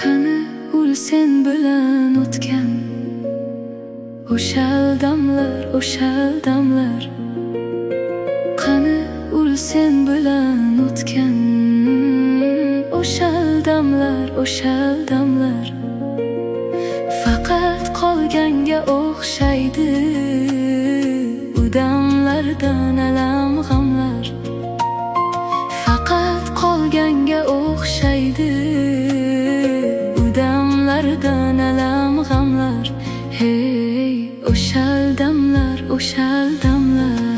Qani ul sen bilan o'tgan o'shal damlar Qani ul sen bilan o'tgan o'shal damlar Faqat qolganga o'xshaydi u damlardan alam g'amlar Faqat qolganga o'xshaydi u damlardan alam g'amlar Hey, o'shal damlar